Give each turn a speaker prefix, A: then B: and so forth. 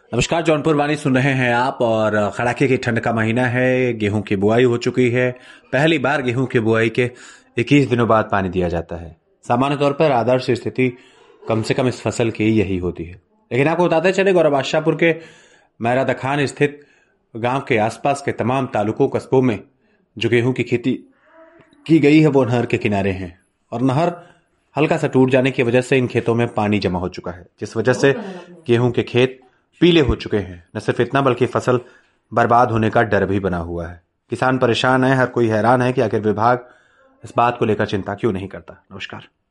A: नमस्कार, जौनपुर वाणी सुन रहे हैं आप। और कड़ाके की ठंड का महीना है। गेहूं की बुआई हो चुकी है। पहली बार गेहूं की बुआई के 21 दिनों बाद पानी दिया जाता है। सामान्य तौर पर आदर्श स्थिति कम से कम इस फसल की यही होती है, लेकिन आपको बताते चले गौरव बादशाहपुर के मैरा दखान स्थित गांव के आसपास के तमाम तालुकों कस्बों में जो गेहूं की खेती की गई है वो नहर के किनारे हैं। और नहर हल्का सा टूट जाने की वजह से इन खेतों में पानी जमा हो चुका है, जिस वजह से गेहूं के खेत पीले हो चुके हैं। न सिर्फ इतना बल्कि फसल बर्बाद होने का डर भी बना हुआ है। किसान परेशान है, हर कोई हैरान है कि आखिर विभाग इस बात को लेकर चिंता क्यों नहीं करता। नमस्कार।